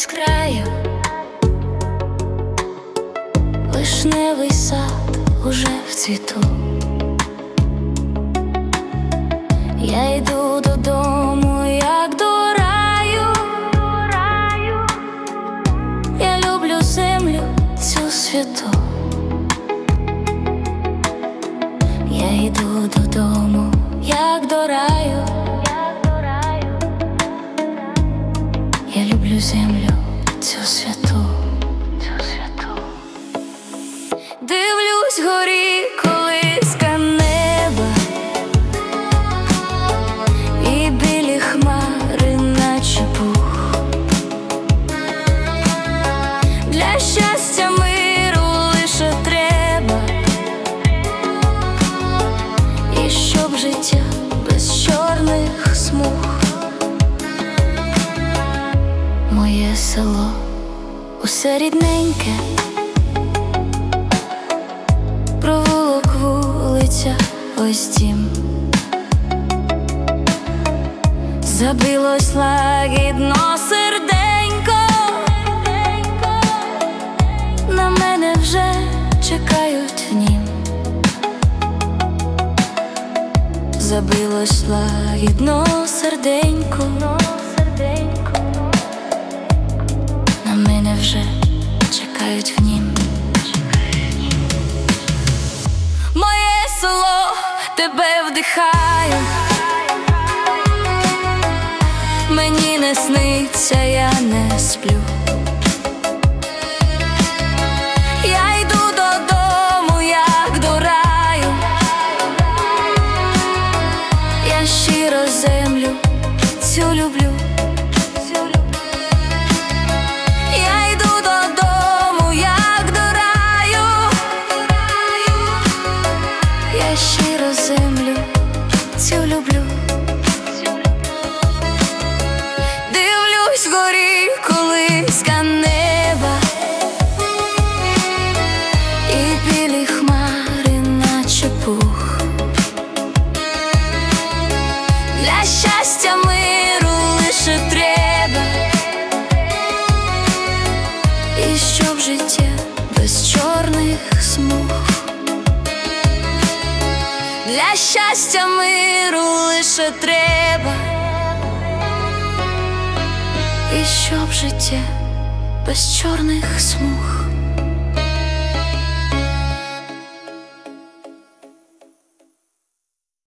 з краю, вишневий сад уже в цвіту. Я йду додому, як до раю. Я люблю землю цю святу. Я йду додому, як до раю. Я люблю землю цю святу. Дивлюсь горі колиска неба, і білі хмари наче пух. Для щастя миру лише треба, і щоб життя без чорних смуг. Моє село усе рідненьке, провулок, вулиця, ось дім. Забилось лагідно серденько, на мене вже чекають в нім. Забилось лагідно серденько, на мене вже чекають в нім. Моє село, тебе вдихаю, мені не сниться, я не сплю. Я йду додому, як до раю. Я щиро землю цю люблю. Я йду додому, як до раю. Я щиро землю цю люблю. Дивлюсь горі колиска неба, і білі хмари наче пух. Для щастя миру лише треба, і щоб життя без чорних смуг. Для щастя миру лише треба, і щоб життя без чорних смуг.